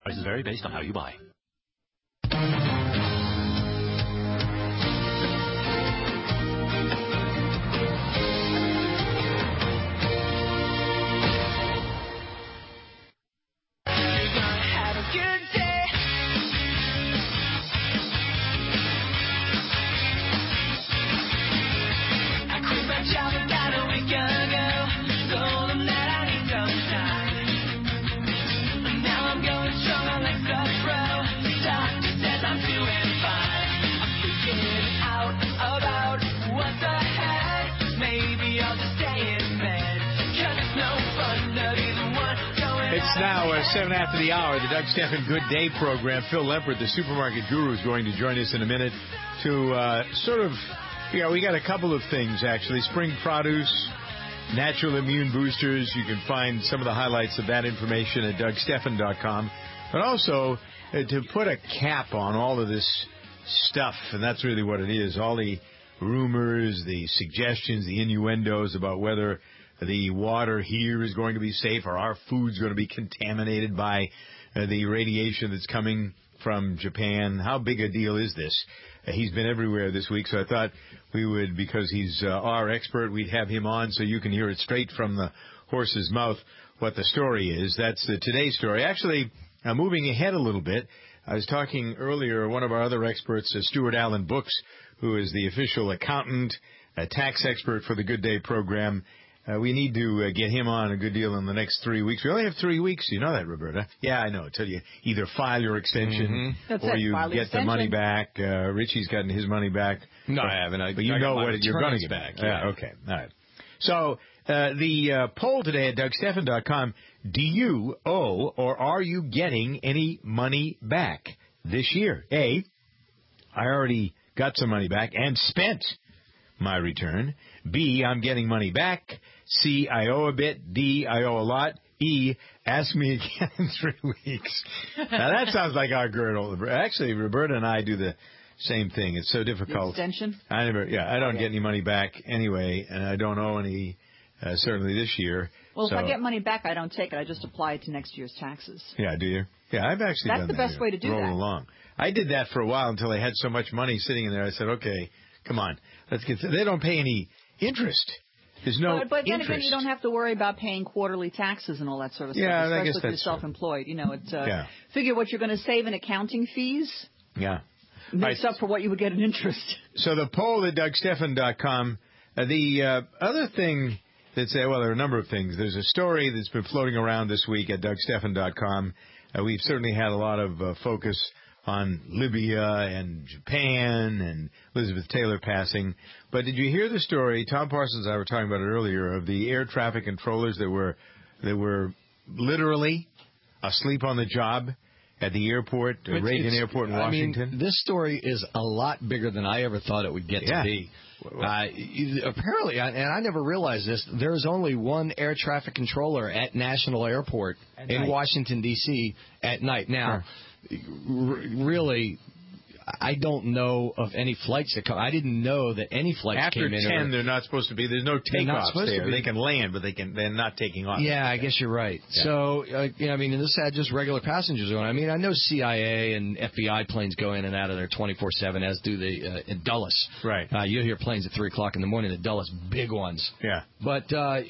Prices vary based on how you buy. It's now 7 after the hour, the Doug Stephan Good Day program. Phil Lempert, the supermarket guru, is going to join us in a minute to we got a couple of things, actually. Spring produce, natural immune boosters. You can find some of the highlights of that information at DougStephan.com. But also to put a cap on all of this stuff, and that's really what it is, all the rumors, the suggestions, the innuendos about whether the water here is going to be safe or our food's going to be contaminated by the radiation that's coming from Japan. How big a deal is this? He's been everywhere this week, so I thought we would, because he's our expert, we'd have him on so you can hear it straight from the horse's mouth what the story is. That's today's story. Actually, moving ahead a little bit, I was talking earlier, one of our other experts, Stuart Allen Brooks, who is the official accountant, a tax expert for the Good Day program. We need to get him on a good deal in the next 3 weeks. We only have 3 weeks. You know that, Roberta? Yeah, I know. Until you either file your extension or you get the money back. Richie's gotten his money back. No, I haven't. But you know what you're going to get back. Yeah, okay. All right. So the poll today at DougStephan.com, do you owe or are you getting any money back this year? A, I already got some money back and spent my return. B, I'm getting money back. C, I owe a bit. D, I owe a lot. E, ask me again in 3 weeks. Now, that sounds like our girl. Actually, Roberta and I do the same thing. It's so difficult. The extension? I don't get any money back anyway, and I don't owe any, certainly this year. Well, if I get money back, I don't take it. I just apply it to next year's taxes. Yeah, do you? Yeah, I've actually done that. That's the best way to do that. Roll along. I did that for a while until I had so much money sitting in there. I said, okay, come on. Let's get. They don't pay any interest. There's no but then interest. Again, you don't have to worry about paying quarterly taxes and all that sort of stuff. Yeah, especially I guess if that's you're self-employed. You know, it's yeah. Figure what you're going to save in accounting fees. Yeah. Makes up for what you would get in interest. So the poll at DougStephan.com. The other thing that's there are a number of things. There's a story that's been floating around this week at DougStephan.com. We've certainly had a lot of focus on Libya and Japan and Elizabeth Taylor passing. But did you hear the story? Tom Parsons and I were talking about it earlier, of the air traffic controllers that were literally asleep on the job at the airport, Reagan Airport in Washington. I mean, this story is a lot bigger than I ever thought it would get to be. Apparently, and I never realized this, there's only one air traffic controller at National Airport in Washington, D.C. at night. Now, really, I don't know of any flights that come. I didn't know that any flights After came in. After 10, they're not supposed to be. There's no takeoffs there. They can land, but they're not taking off. Yeah, I guess you're right. Yeah. So, I mean, and this had just regular passengers going. I mean, I know CIA and FBI planes go in and out of there 24/7, as do the in Dulles. Right. You'll hear planes at 3 o'clock in the morning at Dulles, big ones. Yeah. But,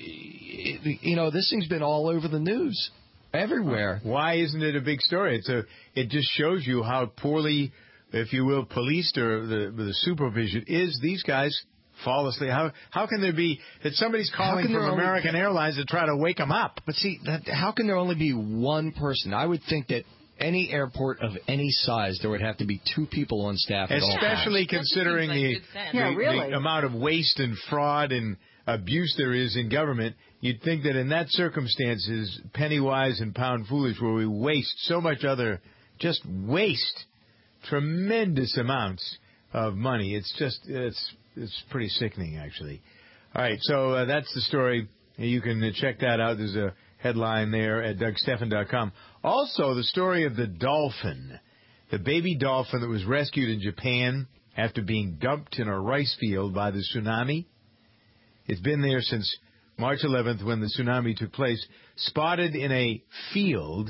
this thing's been all over the news, everywhere. Why isn't it a big story? It just shows you how poorly, if you will, policed or the supervision is. These guys fall asleep. How can there be that somebody's calling from American Airlines to try to wake them up? But see, how can there only be one person? I would think that any airport of any size, there would have to be 2 people on staff at all times. Especially considering the amount of waste and fraud and abuse there is in government. You'd think that in that circumstances, penny wise and pound foolish, where we waste so much just waste tremendous amounts of money. It's pretty sickening, actually. All right, so that's the story. You can check that out. There's a headline there at DougStephan.com. Also, the story of the dolphin, the baby dolphin that was rescued in Japan after being dumped in a rice field by the tsunami. It's been there since March 11th when the tsunami took place. Spotted in a field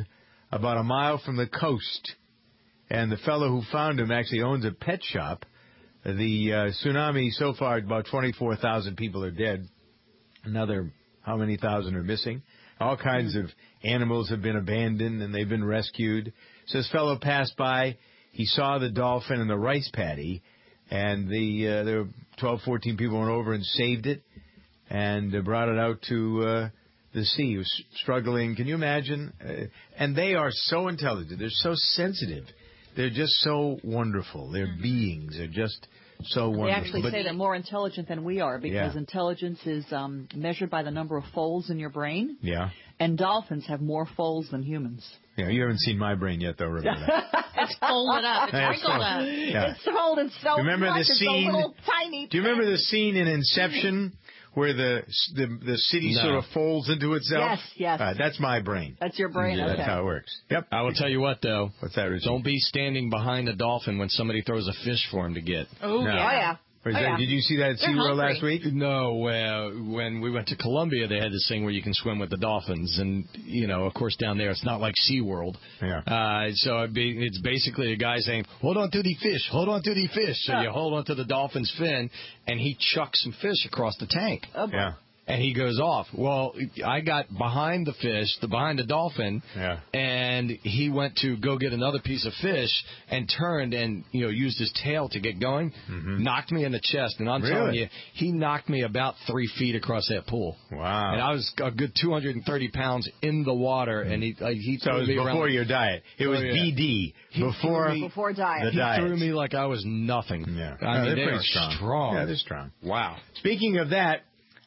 about a mile from the coast. And the fellow who found him actually owns a pet shop. The tsunami so far, about 24,000 people are dead. Another, how many thousand are missing? All kinds of animals have been abandoned and they've been rescued. So this fellow passed by. He saw the dolphin in the rice paddy, and there were 12, 14 people went over and saved it and brought it out to the sea. He was struggling. Can you imagine? And they are so intelligent. They're so sensitive. They're just so wonderful. Their beings are just so wonderful. They actually say they're more intelligent than we are because intelligence is measured by the number of folds in your brain. Yeah. And dolphins have more folds than humans. Yeah, you haven't seen my brain yet, though, Rebecca. It's folded up. It's wrinkled up. Yeah. It's folded so remember much. The scene, it's a little tiny. Do you remember the scene in Inception where the city sort of folds into itself? Yes. That's my brain. That's your brain. Yeah, okay. That's how it works. Yep. I will tell you what, though. What's that, Richie? Don't be standing behind a dolphin when somebody throws a fish for him to get. Oh, No. yeah. Did you see that at SeaWorld last week? No. When we went to Colombia, they had this thing where you can swim with the dolphins. And, of course, down there, it's not like SeaWorld. Yeah. So it's basically a guy saying, hold on to the fish, hold on to the fish. So you hold on to the dolphin's fin, and he chucks some fish across the tank. Oh, boy. Yeah. And he goes off. Well, I got behind the fish, behind the dolphin, and he went to go get another piece of fish and turned and, used his tail to get going, knocked me in the chest. And I'm telling you, he knocked me about 3 feet across that pool. Wow. And I was a good 230 pounds in the water, and he So it threw was me before around. your diet. It was BD, Before diet. He threw me like I was nothing. Yeah. I mean, they're they pretty are strong. Yeah, they're strong. Wow. Speaking of that,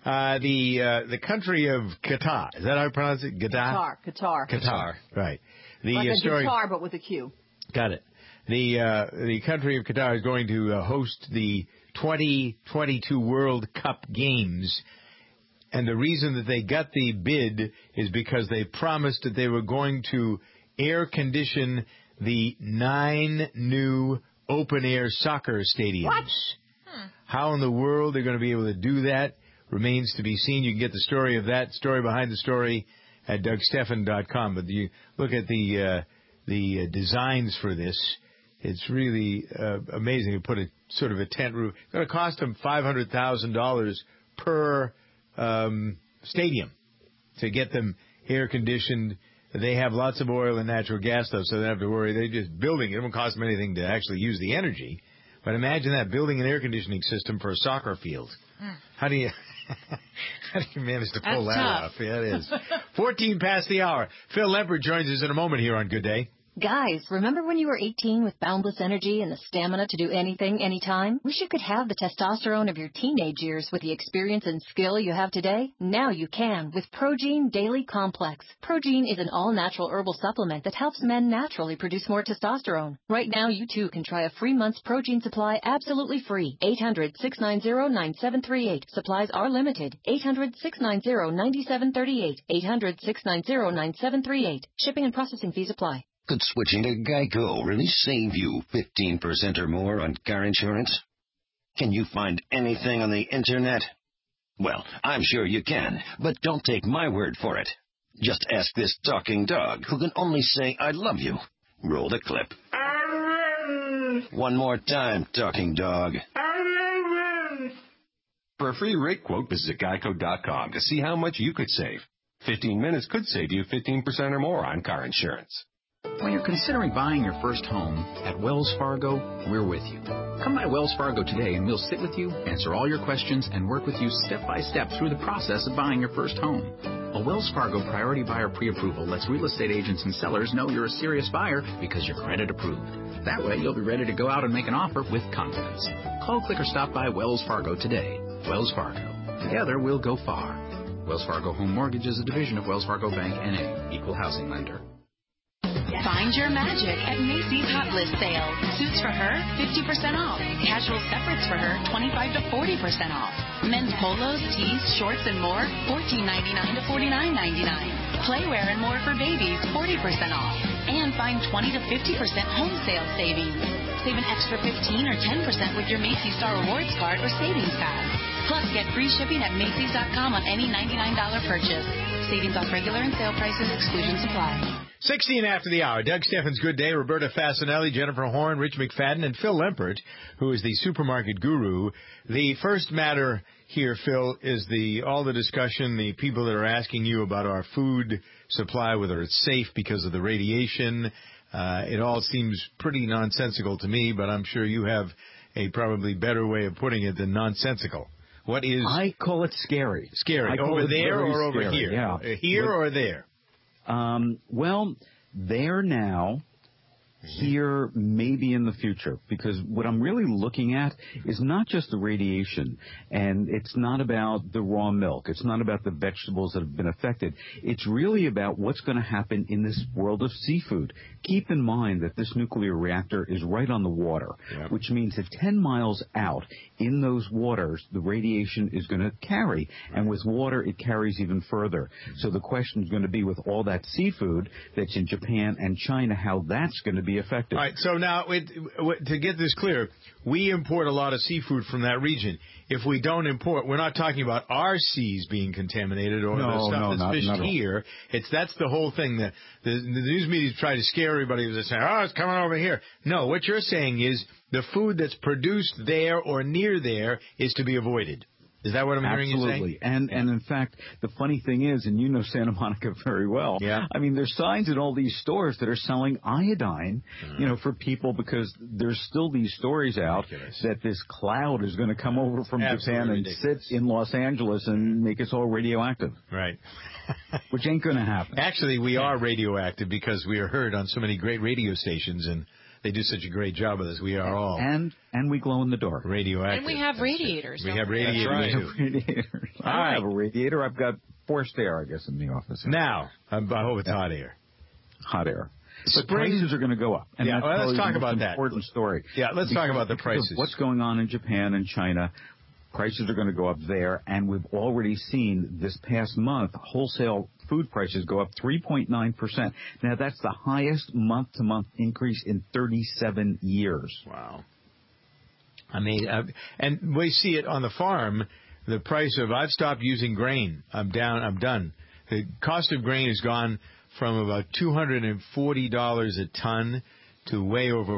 the country of Qatar. Is that how I pronounce it? Qatar. Right. Like a guitar, but with a Q. Got it. The country of Qatar is going to host the 2022 World Cup Games. And the reason that they got the bid is because they promised that they were going to air condition the 9 new open-air soccer stadiums. What? How in the world they're going to be able to do that remains to be seen. You can get the story of that, story behind the story, at DougStephan.com. But you look at the designs for this, it's really amazing. You put a sort of a tent roof. It's going to cost them $500,000 per stadium to get them air conditioned. They have lots of oil and natural gas stuff, so they don't have to worry. They're just building it. It won't cost them anything to actually use the energy. But imagine that, building an air conditioning system for a soccer field. How do you manage to pull that off? Yeah, it is. 14 past the hour. Phil Lempert joins us in a moment here on Good Day. Guys, remember when you were 18 with boundless energy and the stamina to do anything, anytime? Wish you could have the testosterone of your teenage years with the experience and skill you have today? Now you can with Progene Daily Complex. Progene is an all-natural herbal supplement that helps men naturally produce more testosterone. Right now, you too can try a free month's Progene supply absolutely free. 800-690-9738. Supplies are limited. 800-690-9738. 800-690-9738. Shipping and processing fees apply. Could switching to Geico really save you 15% or more on car insurance? Can you find anything on the internet? Well, I'm sure you can, but don't take my word for it. Just ask this talking dog who can only say, I love you. Roll the clip. One more time, talking dog. For a free rate quote, visit Geico.com to see how much you could save. 15 minutes could save you 15% or more on car insurance. When you're considering buying your first home, at Wells Fargo, we're with you. Come by Wells Fargo today and we'll sit with you, answer all your questions, and work with you step by step through the process of buying your first home. A Wells Fargo Priority Buyer Pre-Approval lets real estate agents and sellers know you're a serious buyer because you're credit approved. That way, you'll be ready to go out and make an offer with confidence. Call, click, or stop by Wells Fargo today. Wells Fargo. Together, we'll go far. Wells Fargo Home Mortgage is a division of Wells Fargo Bank, N.A., equal housing lender. Find your magic at Macy's Hot List Sale. Suits for her, 50% off. Casual separates for her, 25 to 40% off. Men's polos, tees, shorts, and more, $14.99 to $49.99. Playwear and more for babies, 40% off. And find 20 to 50% home sale savings. Save an extra 15 or 10% with your Macy's Star Rewards card or savings card. Plus, get free shipping at Macy's.com on any $99 purchase. Savings off regular and sale prices. Exclusions apply. 16 after the hour. Doug Steffens, Good Day. Roberta Fasanelli, Jennifer Horn, Rich McFadden, and Phil Lempert, who is the supermarket guru. The first matter here, Phil, is all the discussion, the people that are asking you about our food supply, whether it's safe because of the radiation. It all seems pretty nonsensical to me, but I'm sure you have a probably better way of putting it than nonsensical. What is... I call it scary. Scary. Over there or over here? Yeah. Here or there? Well, there now, here, maybe in the future, because what I'm really looking at is not just the radiation, and it's not about the raw milk, it's not about the vegetables that have been affected, it's really about what's going to happen in this world of seafood. Keep in mind that this nuclear reactor is right on the water, which means that 10 miles out in those waters, the radiation is going to carry, and with water, it carries even further. So the question is going to be, with all that seafood that's in Japan and China, how that's going to be affected. All right, so now, to get this clear, we import a lot of seafood from that region. If we don't import, we're not talking about our seas being contaminated or the stuff that's fished here. That's the whole thing. The news media try to scare everybody with saying, oh, it's coming over here. No, what you're saying is the food that's produced there or near there is to be avoided. Is that what I'm hearing you say? Absolutely. And in fact, the funny thing is, and you know Santa Monica very well, I mean, there's signs in all these stores that are selling iodine, for people, because there's still these stories out that this cloud is going to come over from Japan and sit in Los Angeles and make us all radioactive. Right. Which ain't going to happen. Actually, we are radioactive because we are heard on so many great radio stations, and they do such a great job of this. We are all. And we glow in the dark. Radioactive. And we have radiators. We have radiators, too. I have a radiator. I've got forced air, I guess, in the office. Now, I hope it's hot air. Hot air. But prices are going to go up. And let's talk about that. Important story. Yeah, let's talk about the prices. What's going on in Japan and China? Prices are going to go up there, and we've already seen this past month wholesale food prices go up 3.9%. Now, that's the highest month-to-month increase in 37 years. Wow. I mean, and we see it on the farm, the price of, I've stopped using grain. I'm done. The cost of grain has gone from about $240 a ton to way over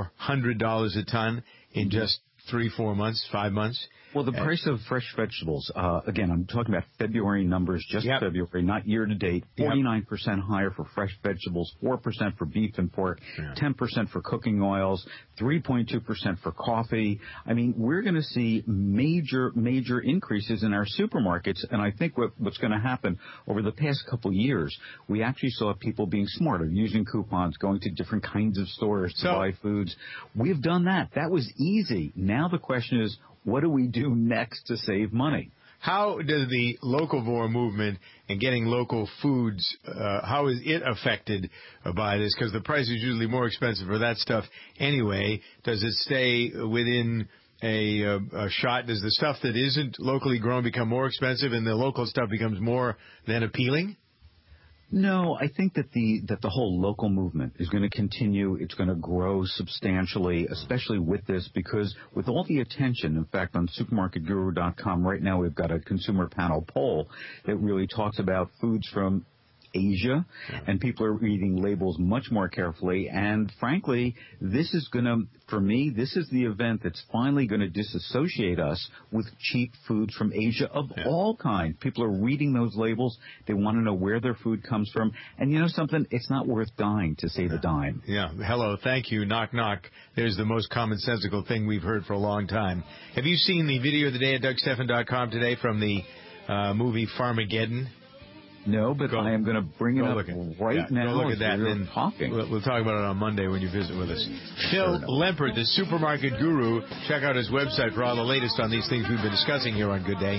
$400 a ton in just 3-4 months, 5 months. Well, the price of fresh vegetables, again, I'm talking about February numbers, just February, not year-to-date, 49% higher for fresh vegetables, 4% for beef and pork, 10% for cooking oils, 3.2% for coffee. I mean, we're going to see major increases in our supermarkets, and I think what's going to happen over the past couple of years, we actually saw people being smarter, using coupons, going to different kinds of stores to buy foods. We've done that. That was easy. Now the question is, what do we do next to save money? How does the locavore movement and getting local foods, how is it affected by this? Because the price is usually more expensive for that stuff anyway. Does it stay within a shot? Does the stuff that isn't locally grown become more expensive and the local stuff becomes more than appealing? No, I think that the whole local movement is going to continue. It's going to grow substantially, especially with this, because with all the attention, in fact, on supermarketguru.com right now we've got a consumer panel poll that really talks about foods from Asia, and people are reading labels much more carefully. And frankly, this is going to, for me, this is the event that's finally going to disassociate us with cheap foods from Asia of all kinds. People are reading those labels. They want to know where their food comes from. And you know something? It's not worth dying to save a dime. Yeah. Hello. Thank you. Knock, knock. There's the most commonsensical thing we've heard for a long time. Have you seen the video of the day at DougSteffen.com today from the movie Farmageddon? No, but I am going to bring it up right now. Go look at that, and then talking. We'll talk about it on Monday when you visit with us. Phil Lempert, the supermarket guru. Check out his website for all the latest on these things we've been discussing here on Good Day.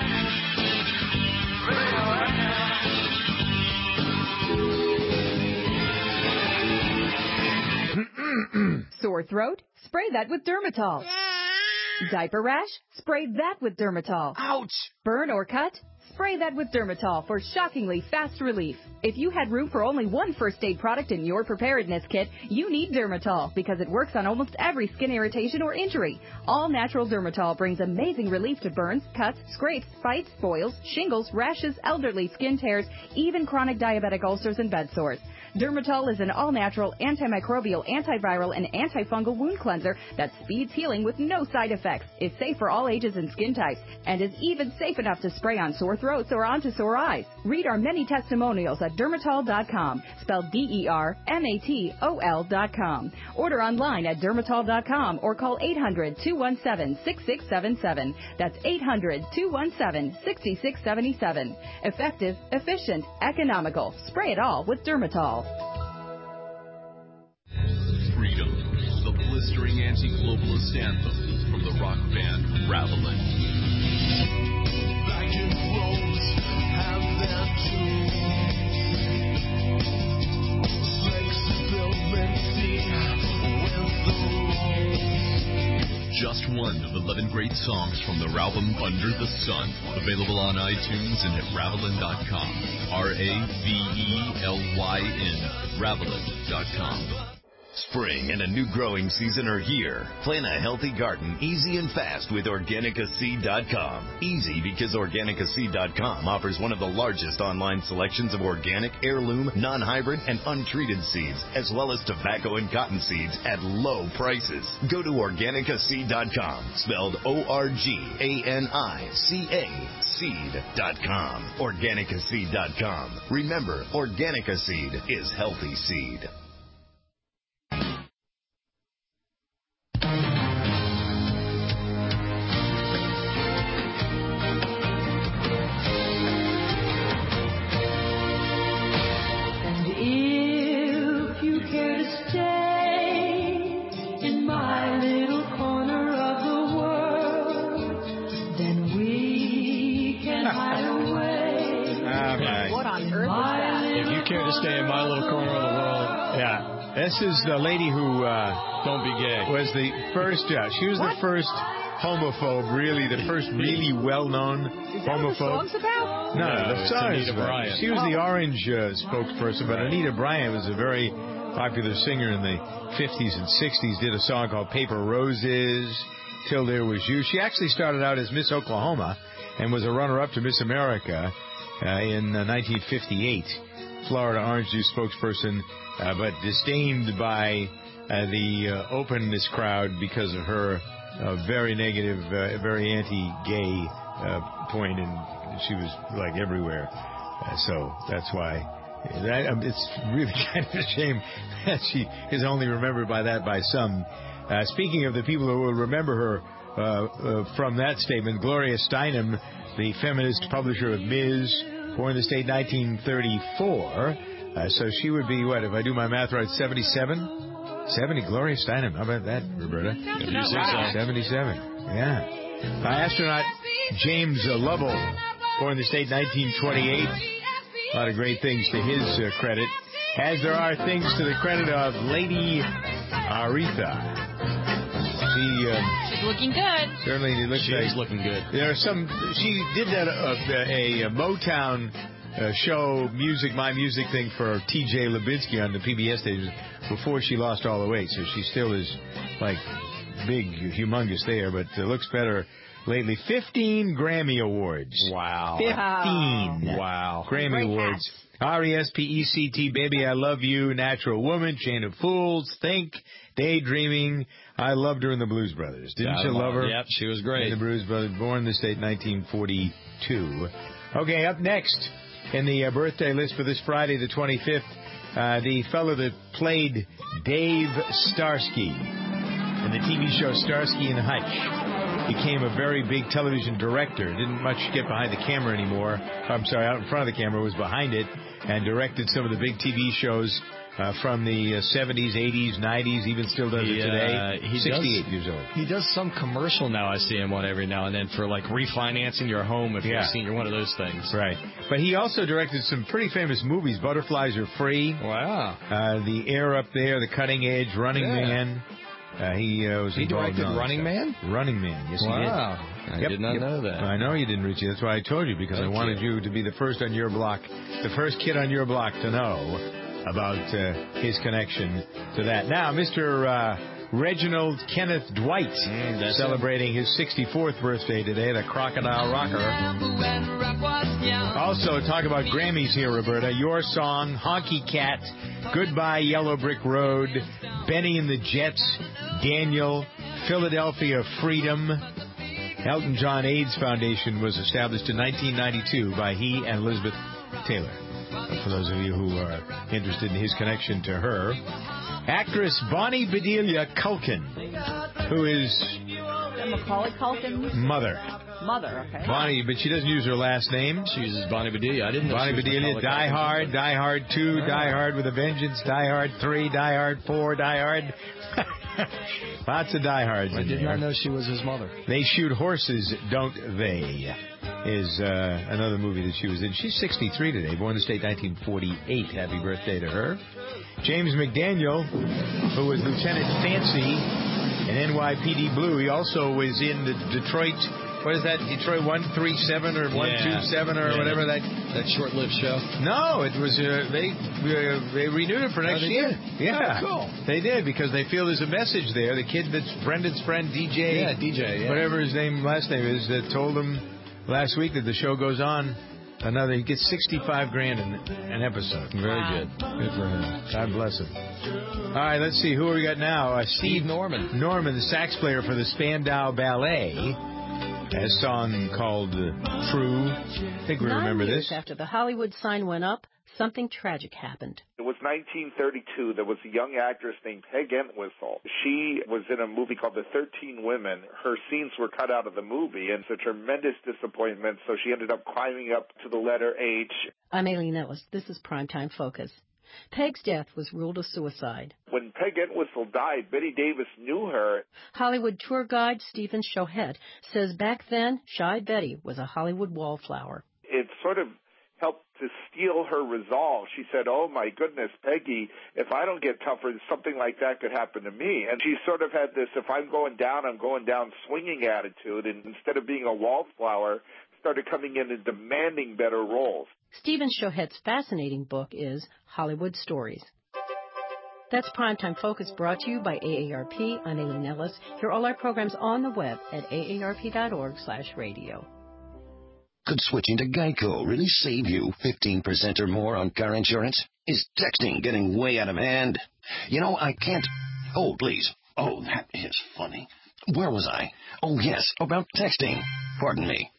Sore throat? Spray that with Dermatol. Diaper rash? Spray that with Dermatol. Ouch! Burn or cut? Spray that with Dermatol for shockingly fast relief. If you had room for only one first aid product in your preparedness kit, you need Dermatol because it works on almost every skin irritation or injury. All natural Dermatol brings amazing relief to burns, cuts, scrapes, bites, boils, shingles, rashes, elderly skin tears, even chronic diabetic ulcers and bed sores. Dermatol is an all-natural, antimicrobial, antiviral, and antifungal wound cleanser that speeds healing with no side effects, is safe for all ages and skin types, and is even safe enough to spray on sore throats or onto sore eyes. Read our many testimonials at Dermatol.com, spelled DERMATOL.com. Order online at Dermatol.com or call 800-217-6677. That's 800-217-6677. Effective, efficient, economical. Spray it all with Dermatol. Freedom, the blistering anti-globalist anthem from the rock band Ravelin. Vacuum rolls have their Just one of 11 great songs from the album Under the Sun, available on iTunes and at Ravelin.com. Ravelyn, Ravelin.com. Spring and a new growing season are here. Plan a healthy garden easy and fast with OrganicaSeed.com. Easy because OrganicaSeed.com offers one of the largest online selections of organic, heirloom, non-hybrid, and untreated seeds, as well as tobacco and cotton seeds at low prices. Go to OrganicaSeed.com, spelled ORGANICA seed.com. OrganicaSeed.com. Remember, Organica Seed is healthy seed. Stay in my little corner of the world. Yeah. This is the lady who don't be gay. Was the first, she was the first homophobe, really, the first really well-known homophobe. Is that what the song's about? No, the song is Anita Bryant. She was the Orange spokesperson, but Anita Bryant was a very popular singer in the 50s and 60s, did a song called Paper Roses, Till There Was You. She actually started out as Miss Oklahoma and was a runner-up to Miss America in 1958. Florida Orange Juice spokesperson, but disdained by the openness crowd because of her very negative, very anti-gay point, and she was like everywhere. So that's why it's really kind of a shame that she is only remembered by that by some. Speaking of the people who will remember her from that statement, Gloria Steinem, the feminist publisher of Ms., born in the state 1934, so she would be, what, if I do my math right, 77? 70, Gloria Steinem. How about that, Roberta? 77, yeah. Astronaut James Lovell, born in the state 1928. A lot of great things to his credit, as there are things to the credit of Lady Aretha. She's looking good. Certainly, she's looking good. There are some. She did that a Motown show, My Music thing for T.J. Lubinsky on the PBS station before she lost all the weight. So she still is like big, humongous there, but looks better lately. 15 Grammy Awards. Wow. 15. Wow. Grammy Awards. R-E-S-P-E-C-T, Baby I Love You, Natural Woman, Chain of Fools, Think, Daydreaming. I loved her in the Blues Brothers. Didn't you love her? Yep, she was great. In the Blues Brothers, born in the state 1942. Okay, up next in the birthday list for this Friday, the 25th, the fellow that played Dave Starsky in the TV show Starsky and Hutch. Became a very big television director. Didn't much get behind the camera anymore. I'm sorry, out in front of the camera, was behind it, and directed some of the big TV shows from the 70s, 80s, 90s, even still does it today. 68 years old. He does some commercial now. I see him on every now and then for like refinancing your home if you're a senior, one of those things. Right. But he also directed some pretty famous movies. Butterflies Are Free. Wow. The Air Up There, The Cutting Edge, Running Man. He directed Running Man? Running Man, yes, he did. Wow. I did not know that. I know you didn't, Richie. That's why I told you, because I wanted you to be the first on your block, the first kid on your block to know about his connection to that. Now, Mr. Reginald Kenneth Dwight celebrating his 64th birthday today, the Crocodile Rocker. Also, talk about Grammys here, Roberta. Your Song, Honky Cat, Goodbye Yellow Brick Road, Benny and the Jets, Daniel, Philadelphia Freedom. Elton John AIDS Foundation was established in 1992 by he and Elizabeth Taylor. For those of you who are interested in his connection to her. Actress Bonnie Bedelia Culkin, who is Macaulay Culkin's mother. Mother, okay. Bonnie, but she doesn't use her last name. She uses Bonnie Bedelia. I didn't know Bonnie Bedelia, Die Hard, Die Hard 2, Die Hard with a Vengeance, Die Hard 3, Die Hard 4, Die Hard. Lots of Die Hards in there. I did not know she was his mother. They Shoot Horses, Don't They? Is another movie that she was in. She's 63 today, born in the state 1948. Happy birthday to her. James McDaniel, who was Lieutenant Fancy in NYPD Blue. He also was in the Detroit, what is that, Detroit 137 or 127 or whatever that short-lived show? No, it was, they renewed it for next year. Did? Yeah. Oh, cool. They did, because they feel there's a message there. The kid that's Brendan's friend, DJ. Yeah, DJ, yeah. Whatever his last name is, that told him last week that the show goes on. He gets $65,000 an episode. Very good. Good for him. God bless him. All right, let's see. Who we got now? Steve Norman. Norman, the sax player for the Spandau Ballet. A song called True. I think we remember this. 9 years after the Hollywood sign went up, something tragic happened. It was 1932. There was a young actress named Peg Entwistle. She was in a movie called The 13 Women. Her scenes were cut out of the movie, and it's a tremendous disappointment, so she ended up climbing up to the letter H. I'm Aileen Ellis. This is Primetime Focus. Peg's death was ruled a suicide. When Peg Entwistle died, Betty Davis knew her. Hollywood tour guide Stephen Chohet says back then, Shy Betty was a Hollywood wallflower. It sort of helped to steel her resolve. She said, oh, my goodness, Peggy, if I don't get tougher, something like that could happen to me. And she sort of had this, if I'm going down swinging attitude. And instead of being a wallflower, started coming in and demanding better roles. Stephen Chohet's fascinating book is Hollywood Stories. That's Primetime Focus, brought to you by AARP. I'm Aileen Ellis. Hear all our programs on the web at aarp.org/radio. Could switching to Geico really save you 15% or more on car insurance? Is texting getting way out of hand? You know, I can't... Oh, please. Oh, that is funny. Where was I? Oh, yes, about texting. Pardon me.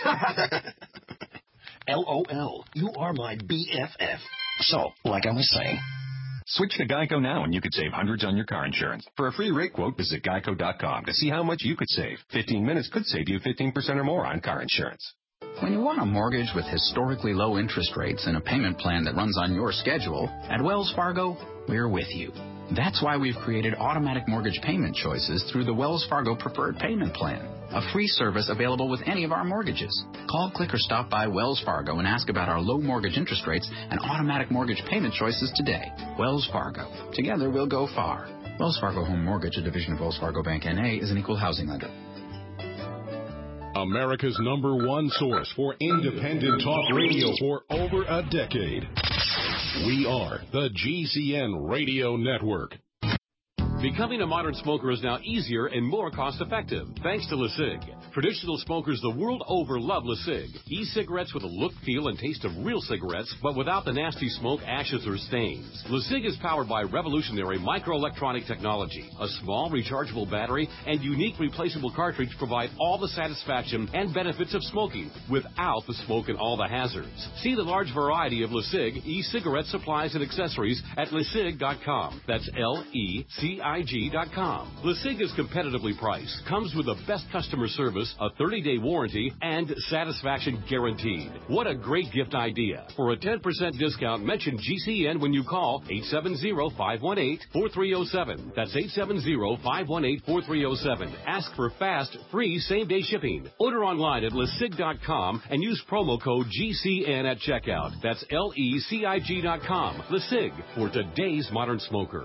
LOL, you are my BFF. So, like I was saying... Switch to Geico now and you could save hundreds on your car insurance. For a free rate quote, visit geico.com to see how much you could save. 15 minutes could save you 15% or more on car insurance. When you want a mortgage with historically low interest rates and a payment plan that runs on your schedule, at Wells Fargo, we're with you. That's why we've created automatic mortgage payment choices through the Wells Fargo Preferred Payment Plan, a free service available with any of our mortgages. Call, click, or stop by Wells Fargo and ask about our low mortgage interest rates and automatic mortgage payment choices today. Wells Fargo. Together we'll go far. Wells Fargo Home Mortgage, a division of Wells Fargo Bank N.A., is an equal housing lender. America's #1 source for independent talk radio for over a decade. We are the GCN Radio Network. Becoming a modern smoker is now easier and more cost-effective, thanks to LeSig. Traditional smokers the world over love LeSig. E-cigarettes with a look, feel, and taste of real cigarettes, but without the nasty smoke, ashes, or stains. LeSig is powered by revolutionary microelectronic technology. A small rechargeable battery and unique replaceable cartridge provide all the satisfaction and benefits of smoking without the smoke and all the hazards. See the large variety of LeSig e-cigarette supplies and accessories at LeSig.com. That's LECIG.com. LeSig is competitively priced, comes with the best customer service, a 30-day warranty, and satisfaction guaranteed. What a great gift idea. For a 10% discount, mention GCN when you call 870-518-4307. That's 870-518-4307. Ask for fast, free, same-day shipping. Order online at LeSig.com and use promo code GCN at checkout. That's LECIG.com. LeSig, for today's modern smoker.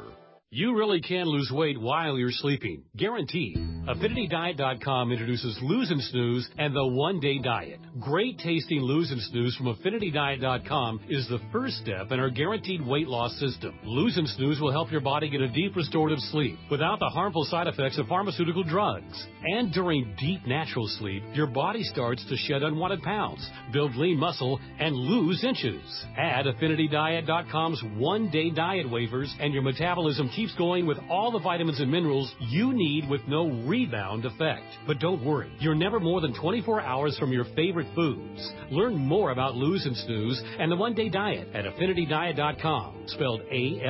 You really can lose weight while you're sleeping. Guaranteed. AffinityDiet.com introduces Lose and Snooze and the One-Day Diet. Great tasting Lose and Snooze from AffinityDiet.com is the first step in our guaranteed weight loss system. Lose and Snooze will help your body get a deep restorative sleep without the harmful side effects of pharmaceutical drugs. And during deep natural sleep, your body starts to shed unwanted pounds, build lean muscle, and lose inches. Add AffinityDiet.com's One-Day Diet waivers and your metabolism keeps going with all the vitamins and minerals you need with no rebound effect. But don't worry, you're never more than 24 hours from your favorite foods. Learn more about Lose and Snooze and the One-Day Diet at AffinityDiet.com, spelled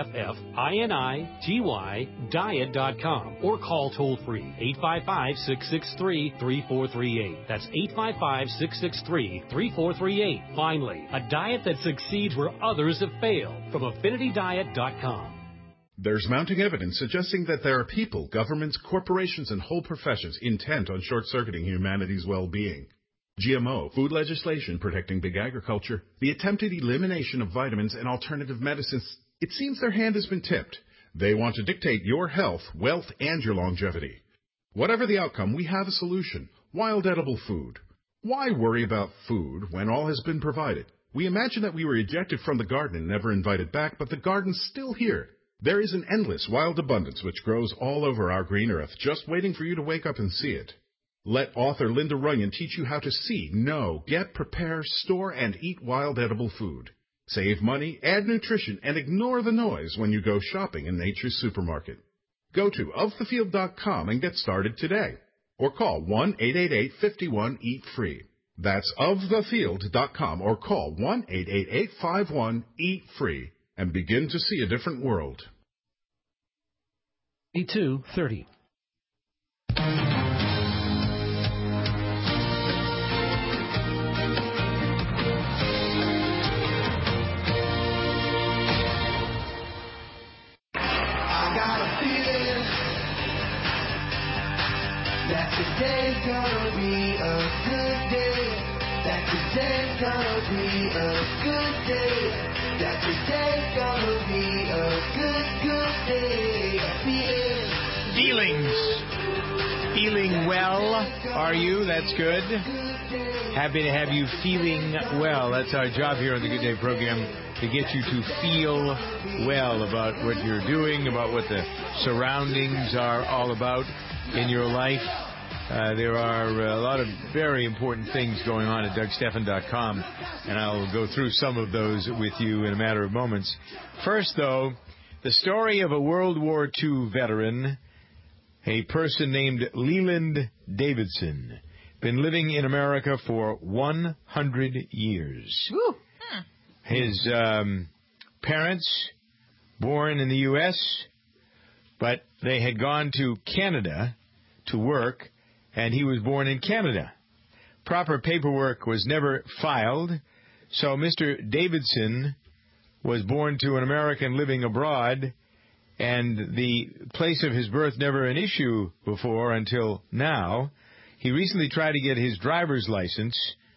AFFINITY diet.com, or call toll-free 855-663-3438. That's 855-663-3438. Finally, a diet that succeeds where others have failed from AffinityDiet.com. There's mounting evidence suggesting that there are people, governments, corporations, and whole professions intent on short-circuiting humanity's well-being. GMO, food legislation protecting big agriculture, the attempted elimination of vitamins and alternative medicines, it seems their hand has been tipped. They want to dictate your health, wealth, and your longevity. Whatever the outcome, we have a solution. Wild edible food. Why worry about food when all has been provided? We imagine that we were ejected from the garden and never invited back, but the garden's still here. There is an endless wild abundance which grows all over our green earth, just waiting for you to wake up and see it. Let author Linda Runyon teach you how to see, know, get, prepare, store, and eat wild edible food. Save money, add nutrition, and ignore the noise when you go shopping in Nature's Supermarket. Go to ofthefield.com and get started today. Or call 1-888-51-EAT-FREE. That's ofthefield.com or call 1-888-51-EAT-FREE. And begin to see a different world. 8230. That today's gonna be a good day. That today's gonna be a good day. That today's gonna be a good day. Feeling well, are you? That's good. Happy to have you feeling well. That's our job here on the Good Day program, to get you to feel well about what you're doing, about what the surroundings are all about in your life. There are a lot of very important things going on at DougStephan.com, and I'll go through some of those with you in a matter of moments. First, though, the story of a World War II veteran, a person named Leland Davidson, been living in America for 100 years. Woo. His parents, born in the U.S., but they had gone to Canada to work, and he was born in Canada. Proper paperwork was never filed, so Mr. Davidson was born to an American living abroad, and the place of his birth never an issue before until now. He recently tried to get his driver's license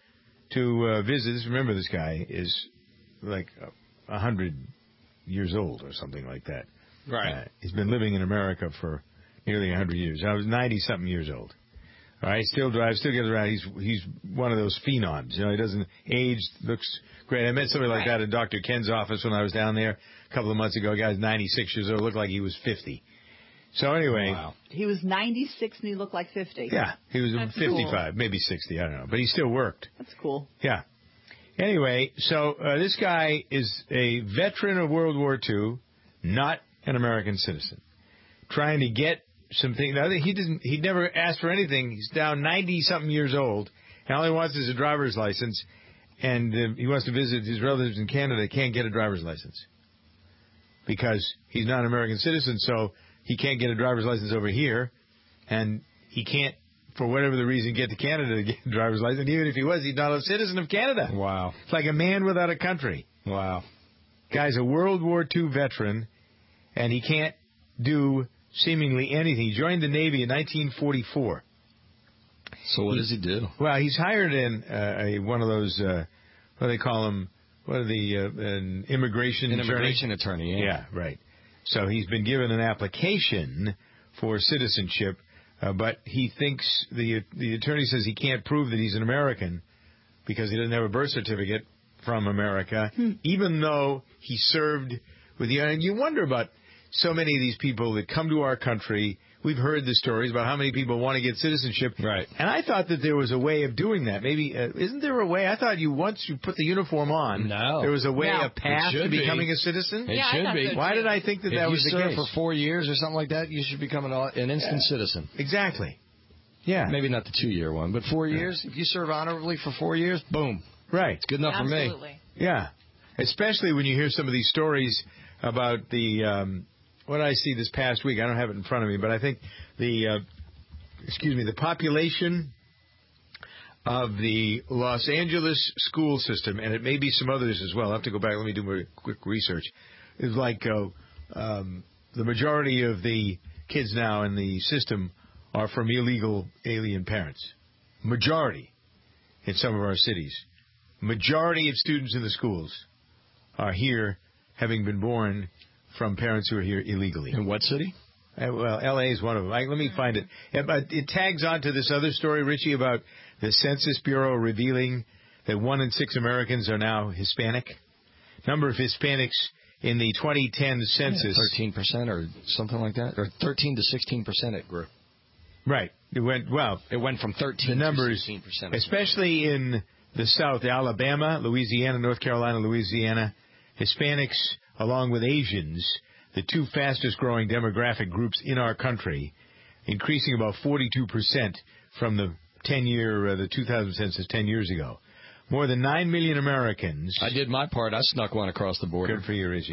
to visit. Remember, this guy is like 100 years old or something like that. Right. He's been living in America for nearly 100 years. I was 90-something years old. All right, still drives, still gets around. He's one of those phenoms. You know, he doesn't age, looks great. I met somebody like that at Dr. Ken's office when I was down there a couple of months ago. A guy's 96 years old, looked like he was 50. So anyway. Wow. He was 96 and he looked like 50. Yeah, he was That's 55, cool. maybe 60, I don't know. But he still worked. That's cool. Yeah. Anyway, so this guy is a veteran of World War II, not an American citizen, trying to get something. Now, he never asked for anything. He's now 90-something years old, and all he wants is a driver's license, and he wants to visit his relatives in Canada. Can't get a driver's license because he's not an American citizen, so he can't get a driver's license over here, and he can't, for whatever the reason, get to Canada to get a driver's license. Even if he was, he's not a citizen of Canada. Wow. It's like a man without a country. Wow. Guy's a World War II veteran, and he can't do seemingly anything. He joined the Navy in 1944. So what does he do? Well, he's hired in one of those, what do they call them? What are the an immigration attorney? Yeah, right. So he's been given an application for citizenship, but he thinks the attorney says he can't prove that he's an American because he doesn't have a birth certificate from America, even though he served with the... And you wonder about so many of these people that come to our country. We've heard the stories about how many people want to get citizenship. Right. And I thought that there was a way of doing that. Maybe, isn't there a way? I thought once you put the uniform on, there was a way, a path to becoming a citizen? It should be. So why did I think that was the case? If you serve for 4 years or something like that, you should become an instant citizen. Exactly. Yeah. Maybe not the 2-year one, but 4 years. If you serve honorably for 4 years, boom. Right. It's good enough for me. Yeah. Especially when you hear some of these stories about the... what I see this past week, I don't have it in front of me, but I think the population of the Los Angeles school system, and it may be some others as well. I'll have to go back. Let me do my quick research. Is like the majority of the kids now in the system are from illegal alien parents. Majority in some of our cities. Majority of students in the schools are here having been born from parents who are here illegally. In what city? Well, L.A. is one of them. Let me find it. But it tags on to this other story, Richie, about the Census Bureau revealing that 1 in 6 Americans are now Hispanic. Number of Hispanics in the 2010 census. 13% or something like that? Or 13 to 16% it grew. Right. It went from 13 the numbers, to 16%. Especially in the South, Alabama, Louisiana, North Carolina, Louisiana, Hispanics, along with Asians, the two fastest-growing demographic groups in our country, increasing about 42% from the 2000 census 10 years ago. More than 9 million Americans... I did my part. I snuck one across the border. Good for you, Richie.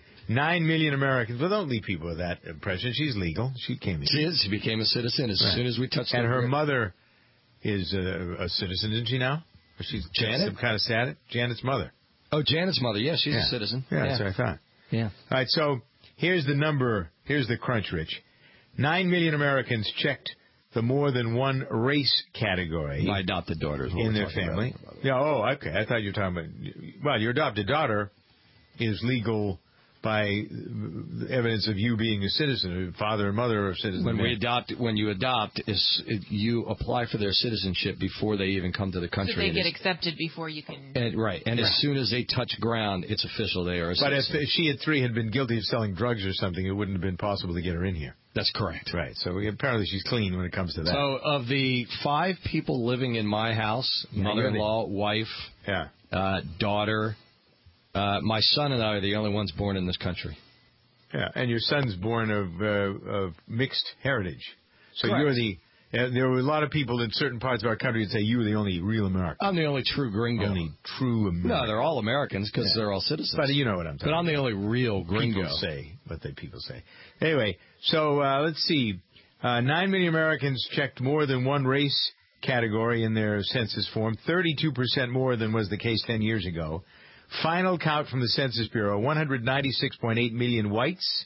9 million Americans. Well, don't leave people with that impression. She's legal. She came here. She became a citizen as soon as we touched her. And her mother is a citizen, isn't she now? Or she's Janet? some kind of status? Janet's mother. Oh, Janet's mother. Yes, she's a citizen. Yeah, that's what I thought. Yeah. All right, so here's the number. Here's the crunch, Rich. 9 million Americans checked the more than one race category. My adopted daughters in their family. Yeah. Oh, okay. I thought you were talking about. Well, your adopted daughter is legal by evidence of you being a citizen, father and mother are citizens. When you adopt, you apply for their citizenship before they even come to the country. So they get accepted before you can. And as soon as they touch ground, it's official. They are a citizen. But if she at 3 had been guilty of selling drugs or something, it wouldn't have been possible to get her in here. That's correct. Right. So apparently she's clean when it comes to that. So of the 5 people living in my house, mother-in-law, wife, daughter, my son and I are the only ones born in this country. Yeah, and your son's born of mixed heritage. So Correct. there were a lot of people in certain parts of our country that say you were the only real American. I'm the only true gringo. Only true American. No, they're all Americans because they're all citizens. But you know what I'm talking about. But I'm the only real gringo. People say. Anyway, so let's see. 9 million Americans checked more than one race category in their census form, 32% more than was the case 10 years ago. Final count from the Census Bureau, 196.8 million whites,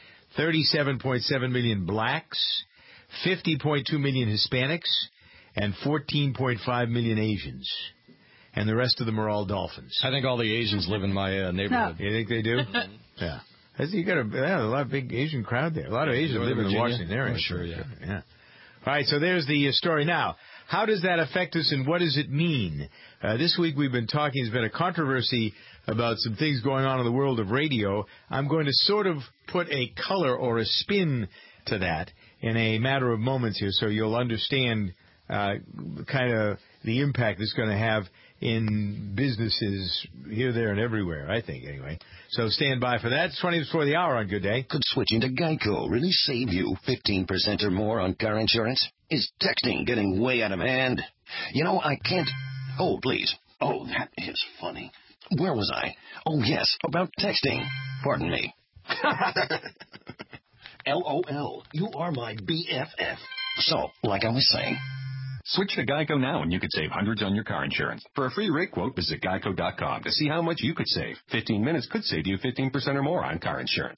37.7 million blacks, 50.2 million Hispanics, and 14.5 million Asians. And the rest of them are all dolphins. I think all the Asians live in my neighborhood. You think they do? Yeah. You got a lot of big Asian crowd there. A lot of Asians live in the Washington area. Oh, sure, yeah. All right, so there's the story. Now, how does that affect us and what does it mean? This week we've been talking, there's been a controversy about some things going on in the world of radio. I'm going to sort of put a color or a spin to that in a matter of moments here so you'll understand kind of the impact it's going to have in businesses here, there, and everywhere, I think, anyway. So stand by for that. It's 20 before the hour on Good Day. Could switching to Geico really save you 15% or more on car insurance? Is texting getting way out of hand? You know, I can't... Oh, please. Oh, that is funny. Where was I? Oh, yes, about texting. Pardon me. LOL, you are my BFF. So, like I was saying... Switch to Geico now and you could save hundreds on your car insurance. For a free rate quote, visit geico.com to see how much you could save. 15 minutes could save you 15% or more on car insurance.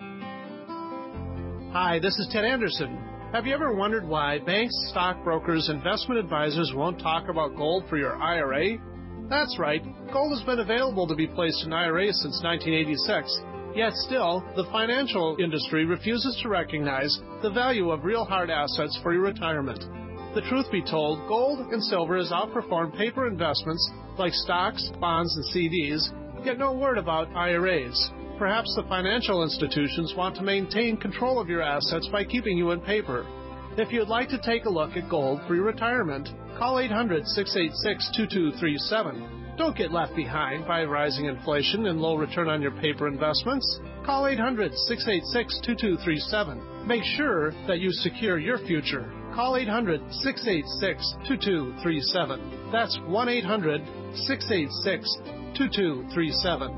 Hi, this is Ted Anderson. Have you ever wondered why banks, stockbrokers, investment advisors won't talk about gold for your IRA? That's right. Gold has been available to be placed in IRAs since 1986. Yet still, the financial industry refuses to recognize the value of real hard assets for your retirement. The truth be told, gold and silver has outperformed paper investments like stocks, bonds, and CDs, yet no word about IRAs. Perhaps the financial institutions want to maintain control of your assets by keeping you in paper. If you'd like to take a look at gold for your retirement, call 800-686-2237. Don't get left behind by rising inflation and low return on your paper investments. Call 800-686-2237. Make sure that you secure your future. Call 800-686-2237. That's 1-800-686-2237.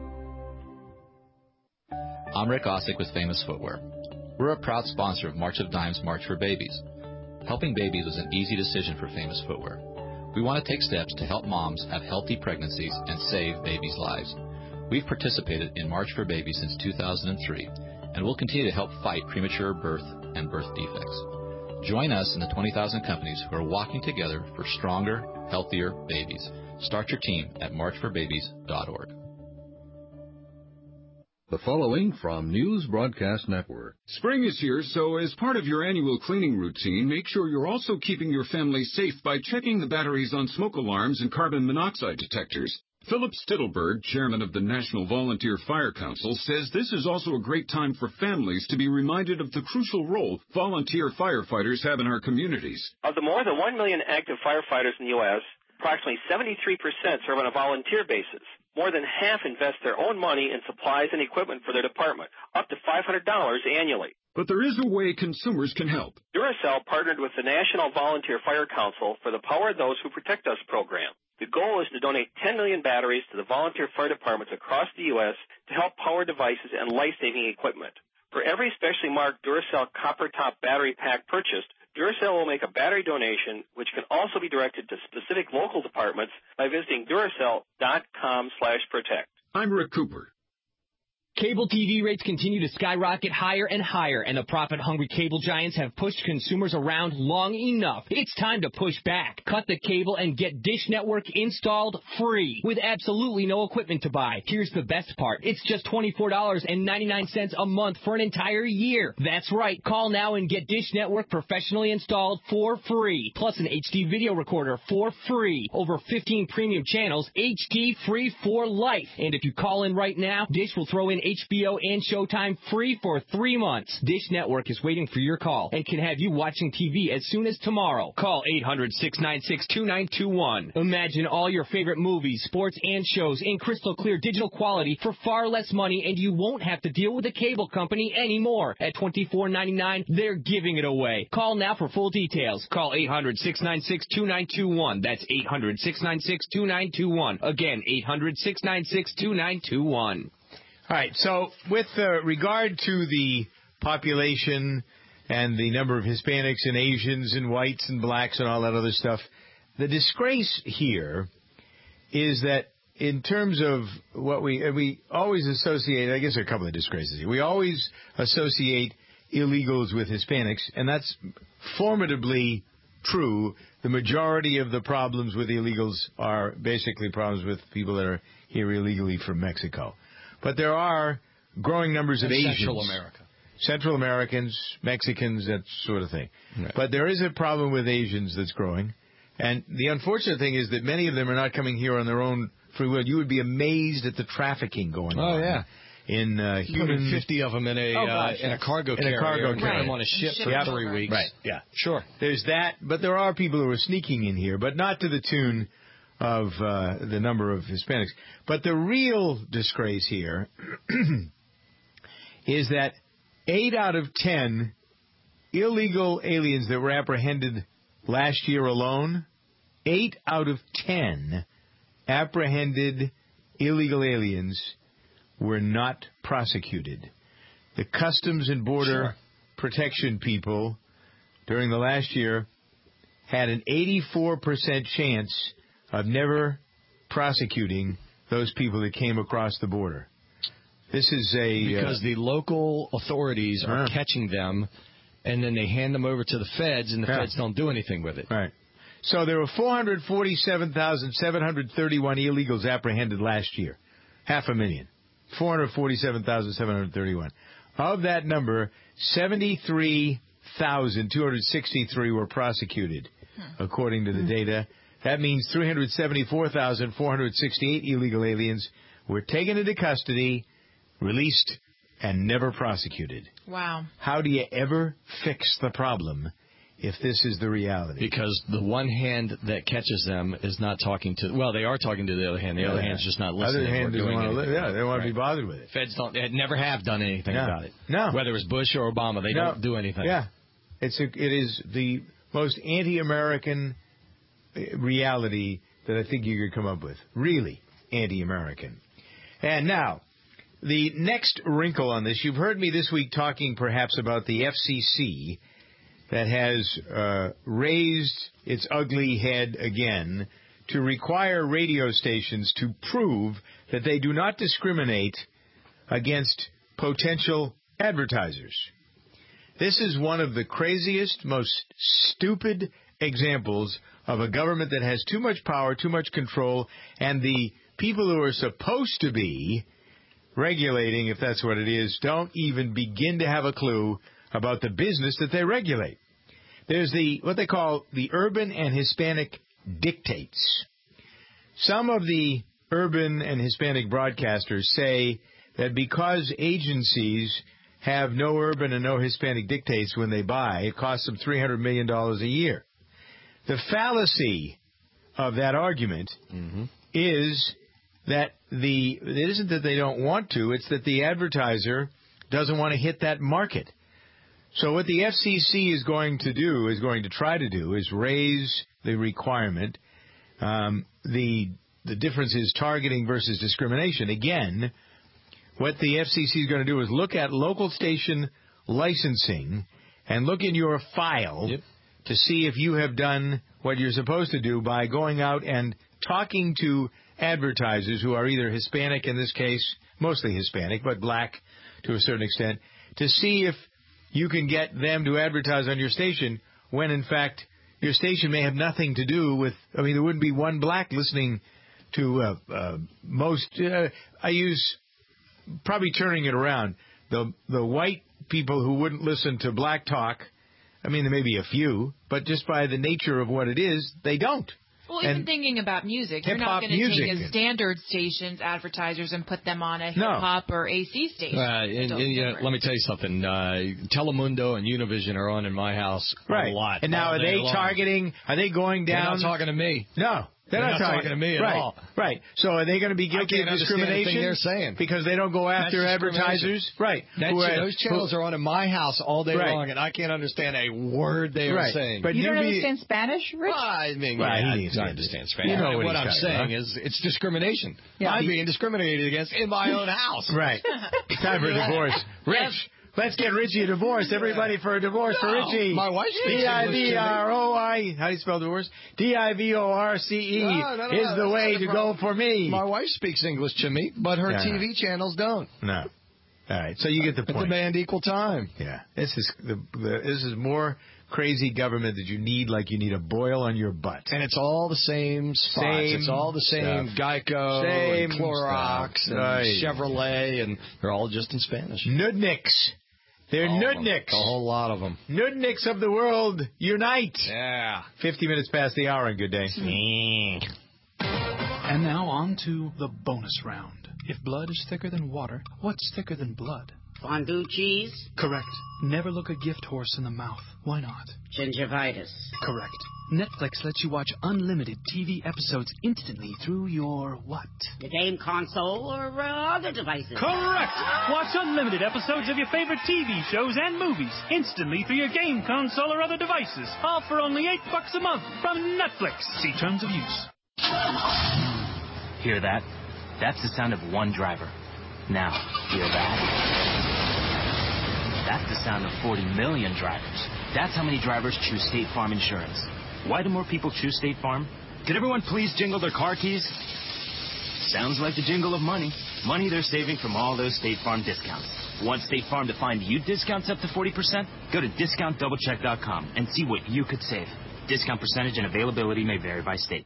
I'm Rick Ossick with Famous Footwear. We're a proud sponsor of March of Dimes March for Babies. Helping babies was an easy decision for Famous Footwear. We want to take steps to help moms have healthy pregnancies and save babies' lives. We've participated in March for Babies since 2003, and we'll continue to help fight premature birth and birth defects. Join us in the 20,000 companies who are walking together for stronger, healthier babies. Start your team at marchforbabies.org. The following from News Broadcast Network. Spring is here, so as part of your annual cleaning routine, make sure you're also keeping your family safe by checking the batteries on smoke alarms and carbon monoxide detectors. Philip Stittelberg, chairman of the National Volunteer Fire Council, says this is also a great time for families to be reminded of the crucial role volunteer firefighters have in our communities. Of the more than 1 million active firefighters in the U.S., approximately 73% serve on a volunteer basis. More than half invest their own money in supplies and equipment for their department, up to $500 annually. But there is a way consumers can help. Duracell partnered with the National Volunteer Fire Council for the Power Those Who Protect Us program. The goal is to donate 10 million batteries to the volunteer fire departments across the U.S. to help power devices and life-saving equipment. For every specially marked Duracell copper top battery pack purchased, Duracell will make a battery donation, which can also be directed to specific local departments by visiting Duracell.com/protect. I'm Rick Cooper. Cable TV rates continue to skyrocket higher and higher, and the profit-hungry cable giants have pushed consumers around long enough. It's time to push back. Cut the cable and get Dish Network installed free with absolutely no equipment to buy. Here's the best part. It's just $24.99 a month for an entire year. That's right. Call now and get Dish Network professionally installed for free, plus an HD video recorder for free. Over 15 premium channels, HD free for life. And if you call in right now, Dish will throw in HBO and Showtime free for 3 months. Dish Network is waiting for your call and can have you watching TV as soon as tomorrow. Call 800-696-2921. Imagine all your favorite movies, sports, and shows in crystal clear digital quality for far less money, and you won't have to deal with a cable company anymore. At $24.99, they're giving it away. Call now for full details. Call 800-696-2921. That's 800-696-2921. Again, 800-696-2921. All right, so with regard to the population and the number of Hispanics and Asians and whites and blacks and all that other stuff, the disgrace here is that in terms of what we always associate, I guess there are a couple of disgraces here. We always associate illegals with Hispanics, and that's formidably true. The majority of the problems with illegals are basically problems with people that are here illegally from Mexico. But there are growing numbers of Asians. Central America. Central Americans, Mexicans, that sort of thing. Right. But there is a problem with Asians that's growing. And the unfortunate thing is that many of them are not coming here on their own free will. You would be amazed at the trafficking going on. Oh, yeah. In human 50 of them in a cargo carrier. In a cargo carrier. Put them on a ship for 3 weeks. Right, yeah. Sure. There's that, but there are people who are sneaking in here, but not to the tune of the number of Hispanics. But the real disgrace here is that 8 out of 10 illegal aliens that were apprehended last year alone, 8 out of 10 apprehended illegal aliens were not prosecuted. The Customs and Border Protection people during the last year had an 84% chance of never prosecuting those people that came across the border. This is because the local authorities are catching them, and then they hand them over to the feds, and the feds don't do anything with it. Right. So there were 447,731 illegals apprehended last year. 500,000. 447,731. Of that number, 73,263 were prosecuted, according to the data. That means 374,468 illegal aliens were taken into custody, released, and never prosecuted. Wow. How do you ever fix the problem if this is the reality? Because the one hand that catches them is not talking to... Well, they are talking to the other hand. The other hand's just not listening. The other hand doesn't want to they don't want to be bothered with it. Feds never have done anything about it. No. Whether it's Bush or Obama, they don't do anything. Yeah. It is the most anti-American reality that I think you could come up with. Really anti-American. And now, the next wrinkle on this, you've heard me this week talking perhaps about the FCC that has raised its ugly head again to require radio stations to prove that they do not discriminate against potential advertisers. This is one of the craziest, most stupid examples of a government that has too much power, too much control, and the people who are supposed to be regulating, if that's what it is, don't even begin to have a clue about the business that they regulate. There's what they call the urban and Hispanic dictates. Some of the urban and Hispanic broadcasters say that because agencies have no urban and no Hispanic dictates when they buy, it costs them $300 million a year. The fallacy of that argument is that it isn't that they don't want to, it's that the advertiser doesn't want to hit that market. So what the FCC is going to try to do is raise the requirement. The difference is targeting versus discrimination. Again, what the FCC is going to do is look at local station licensing and look in your file to see if you have done what you're supposed to do by going out and talking to advertisers who are either Hispanic in this case, mostly Hispanic, but black to a certain extent, to see if you can get them to advertise on your station when, in fact, your station may have nothing to do with, there wouldn't be one black listening to I use, probably turning it around, the white people who wouldn't listen to black talk, there may be a few, but just by the nature of what it is, they don't. Well, even thinking about music, you're not going to take a standard station's advertisers and put them on a hip-hop or AC station. Let me tell you something. Telemundo and Univision are on in my house a lot. And now are they targeting, are they going down? They're not talking to me. No. They're not talking to me at all. Right. So are they going to be guilty of discrimination? They're saying because they don't go after advertisers? Right. Those channels are on in my house all day long, and I can't understand a word they are saying. But you don't understand Spanish, Rich? I understand Spanish. You know what I'm saying is it's discrimination. Yeah. I'm being discriminated against in my own house. Right. Time for a divorce. Rich. Let's get Richie a divorce. Everybody for a divorce for Richie. My wife speaks D-I-V-R-O-I. How do you spell divorce? D-I-V-O-R-C-E is the way to go for me. My wife speaks English to me, but her TV channels don't. No. All right. So you get the point. Demand equal time. Yeah. This is more crazy government that you need like you need a boil on your butt. And it's all the same spots. It's all the same stuff. Geico, and Clorox, and Chevrolet, and they're all just in Spanish. Nudniks. They're nudniks. A whole lot of them. Nudniks of the world, unite. Yeah. 50 minutes past the hour, and good day. And now on to the bonus round. If blood is thicker than water, what's thicker than blood? Fondue cheese? Correct. Never look a gift horse in the mouth. Why not? Gingivitis. Correct. Netflix lets you watch unlimited TV episodes instantly through your what? The game console or other devices. Correct! Watch unlimited episodes of your favorite TV shows and movies instantly through your game console or other devices. All for only $8 a month from Netflix. See terms of use. Hear that? That's the sound of one driver. Now, hear that? That's the sound of 40 million drivers. That's how many drivers choose State Farm Insurance. Why do more people choose State Farm? Could everyone please jingle their car keys? Sounds like the jingle of money. Money they're saving from all those State Farm discounts. Want State Farm to find you discounts up to 40%? Go to discountdoublecheck.com and see what you could save. Discount percentage and availability may vary by state.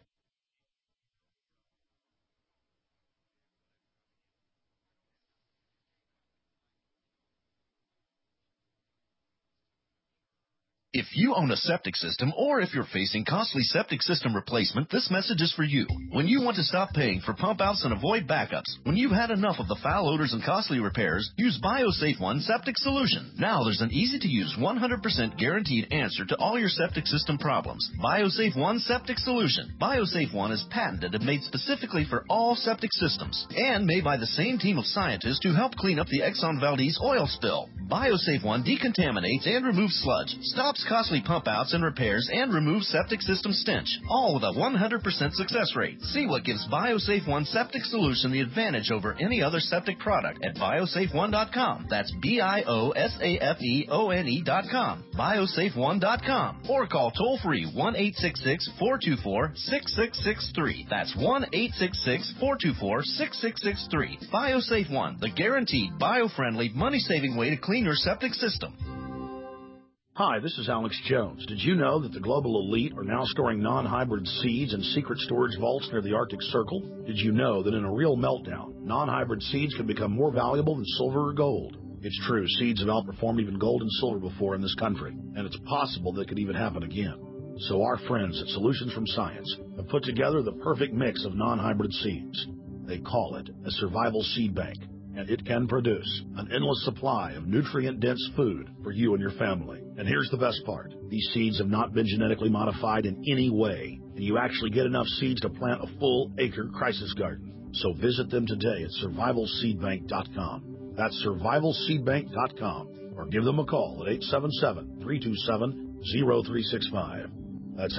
If you own a septic system or if you're facing costly septic system replacement, this message is for you. When you want to stop paying for pump outs and avoid backups, when you've had enough of the foul odors and costly repairs, use BioSafe One Septic Solution. Now there's an easy-to-use 100% guaranteed answer to all your septic system problems. BioSafe One Septic Solution. BioSafe One is patented and made specifically for all septic systems and made by the same team of scientists who helped clean up the Exxon Valdez oil spill. BioSafe One decontaminates and removes sludge, stops costly pump outs and repairs, and removes septic system stench, all with a 100% success rate. See what gives BioSafe One Septic Solution the advantage over any other septic product at biosafeone.com. That's BIOSAFEONE.com. biosafeone.com. Or call toll free 1-866-424-6663. That's 1-866-424-6663. BioSafe One, the guaranteed bio-friendly, money-saving way to clean your septic system. Hi, this is Alex Jones. Did you know that the global elite are now storing non-hybrid seeds in secret storage vaults near the Arctic Circle? Did you know that in a real meltdown, non-hybrid seeds can become more valuable than silver or gold? It's true, seeds have outperformed even gold and silver before in this country, and it's possible that could even happen again. So our friends at Solutions from Science have put together the perfect mix of non-hybrid seeds. They call it a survival seed bank, and it can produce an endless supply of nutrient-dense food for you and your family. And here's the best part. These seeds have not been genetically modified in any way, and you actually get enough seeds to plant a full-acre crisis garden. So visit them today at survivalseedbank.com. That's survivalseedbank.com, or give them a call at 877-327-0365. That's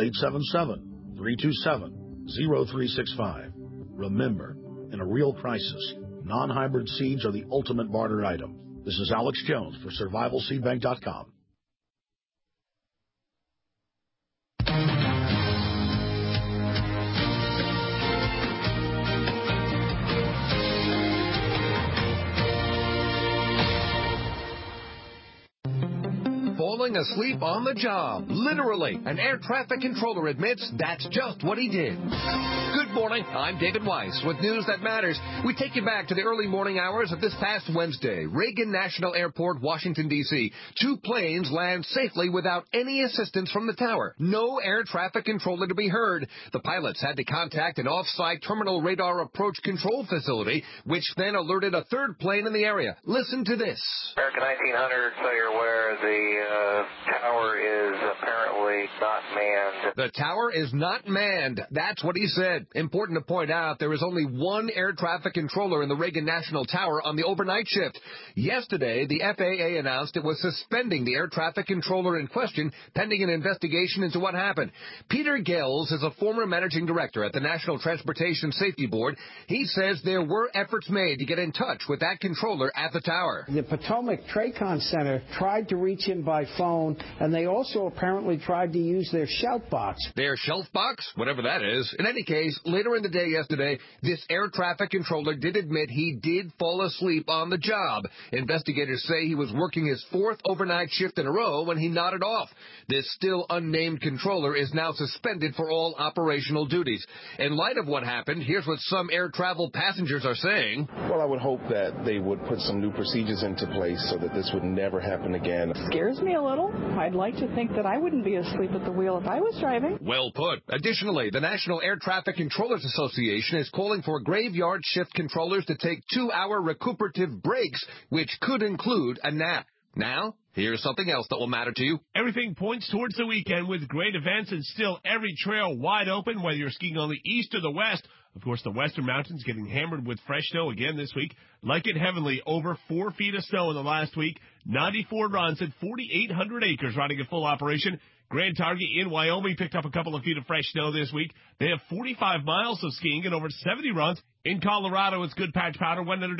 877-327-0365. Remember, in a real crisis, non-hybrid seeds are the ultimate barter item. This is Alex Jones for survivalseedbank.com. Falling asleep on the job. Literally, an air traffic controller admits that's just what he did. Good morning, I'm David Weiss with news that matters. We take you back to the early morning hours of this past Wednesday. Reagan National Airport, Washington, D.C. 2 planes land safely without any assistance from the tower. No air traffic controller to be heard. The pilots had to contact an off-site terminal radar approach control facility, which then alerted a 3rd plane in the area. Listen to this. American 1900, so you're aware the tower is apparently not manned. The tower is not manned. That's what he said. Important to point out, there is only 1 air traffic controller in the Reagan National Tower on the overnight shift. Yesterday, the FAA announced it was suspending the air traffic controller in question, pending an investigation into what happened. Peter Gels is a former managing director at the National Transportation Safety Board. He says there were efforts made to get in touch with that controller at the tower. The Potomac TRACON Center tried to reach him by phone, and they also apparently tried to use their shelf box. Their shelf box? Whatever that is. In any case, later in the day yesterday, this air traffic controller did admit he did fall asleep on the job. Investigators say he was working his 4th overnight shift in a row when he nodded off. This still unnamed controller is now suspended for all operational duties. In light of what happened, here's what some air travel passengers are saying. Well, I would hope that they would put some new procedures into place so that this would never happen again. It scares me a little. I'd like to think that I wouldn't be asleep at the wheel if I was driving. Well put. Additionally, the National Air Traffic Controllers Association is calling for graveyard shift controllers to take 2-hour recuperative breaks, which could include a nap. Now, here's something else that will matter to you. Everything points towards the weekend with great events and still every trail wide open, whether you're skiing on the east or the west. Of course, the Western Mountains getting hammered with fresh snow again this week. Like it heavenly, over 4 feet of snow in the last week. 94 runs at 4,800 acres running a full operation. Grand Target in Wyoming picked up a couple of feet of fresh snow this week. They have 45 miles of skiing and over 70 runs. In Colorado, it's good patch powder,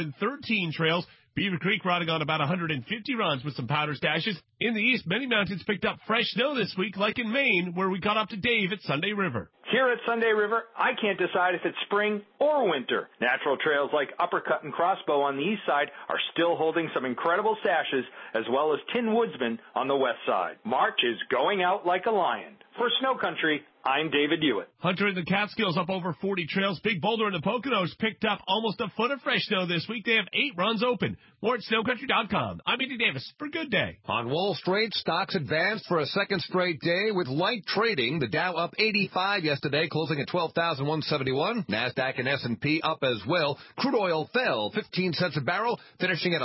113 trails. Beaver Creek running on about 150 runs with some powder stashes. In the east, many mountains picked up fresh snow this week, like in Maine, where we got up to Dave at Sunday River. Here at Sunday River, I can't decide if it's spring or winter. Natural trails like Uppercut and Crossbow on the east side are still holding some incredible stashes, as well as Tin Woodsman on the west side. March is going out like a lion. For Snow Country, I'm David Hewitt. Hunter in the Catskills up over 40 trails. Big Boulder in the Poconos picked up almost a foot of fresh snow this week. They have 8 runs open. More at snowcountry.com. I'm Andy Davis for Good Day. On Wall Street, stocks advanced for a second straight day with light trading. The Dow up 85 yesterday, closing at 12,171. NASDAQ and S&P up as well. Crude oil fell 15 cents a barrel, finishing at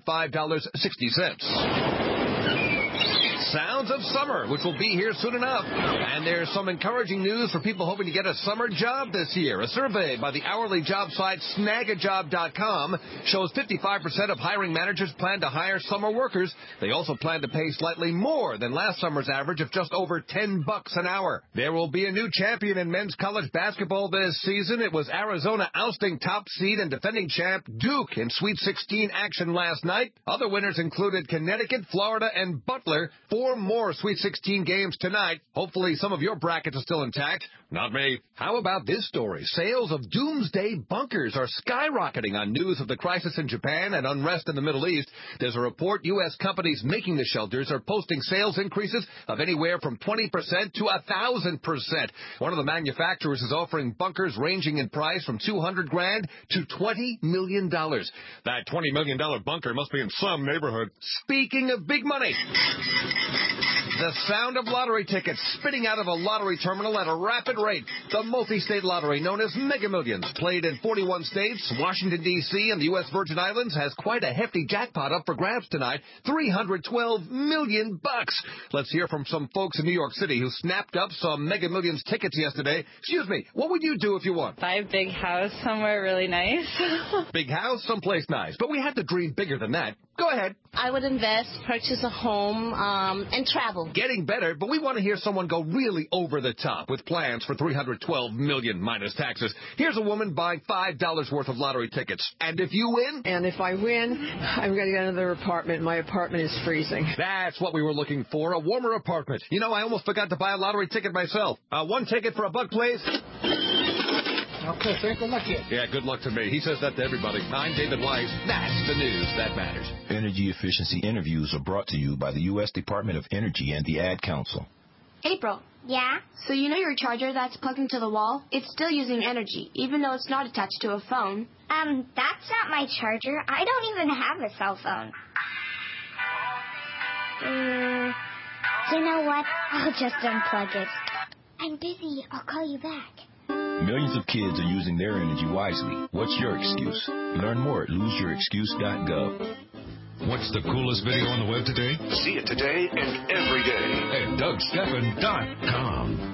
$105.60. Sounds of summer, which will be here soon enough. And there's some encouraging news for people hoping to get a summer job this year. A survey by the hourly job site snagajob.com shows 55% of hiring managers plan to hire summer workers. They also plan to pay slightly more than last summer's average of just over $10 an hour. There will be a new champion in men's college basketball this season. It was Arizona ousting top seed and defending champ Duke in Sweet 16 action last night. Other winners included Connecticut, Florida, and Butler. 4 more Sweet 16 games tonight. Hopefully some of your brackets are still intact. Not me. How about this story? Sales of doomsday bunkers are skyrocketing on news of the crisis in Japan and unrest in the Middle East. There's a report U.S. companies making the shelters are posting sales increases of anywhere from 20% to 1,000%. One of the manufacturers is offering bunkers ranging in price from $200,000 to $20 million. That $20 million bunker must be in some neighborhood. Speaking of big money, the sound of lottery tickets spitting out of a lottery terminal at a rapid rate. The multi-state lottery, known as Mega Millions, played in 41 states. Washington, D.C. and the U.S. Virgin Islands has quite a hefty jackpot up for grabs tonight. $312 million. Let's hear from some folks in New York City who snapped up some Mega Millions tickets yesterday. Excuse me, what would you do if you won? Buy a big house somewhere really nice. Big house, someplace nice. But we have to dream bigger than that. Go ahead. I would invest, purchase a home, and travel. Getting better, but we want to hear someone go really over the top with plans for $312 million minus taxes. Here's a woman buying $5 worth of lottery tickets. And if you win? And if I win, I'm going to get another apartment. My apartment is freezing. That's what we were looking for, a warmer apartment. You know, I almost forgot to buy a lottery ticket myself. One ticket for $1, please. Okay, sir. Good luck to you. Yeah, good luck to me. He says that to everybody. I'm David Weiss. That's the news that matters. Energy efficiency interviews are brought to you by the U.S. Department of Energy and the Ad Council. April. Yeah? So you know your charger that's plugged into the wall? It's still using energy, even though it's not attached to a phone. That's not my charger. I don't even have a cell phone. You know what? I'll just unplug it. I'm busy. I'll call you back. Millions of kids are using their energy wisely. What's your excuse? Learn more at loseyourexcuse.gov. What's the coolest video on the web today? See it today and every day at DougStephan.com.